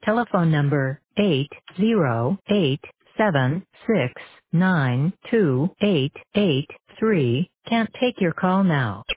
Telephone number 808-769-2883 can't take your call now.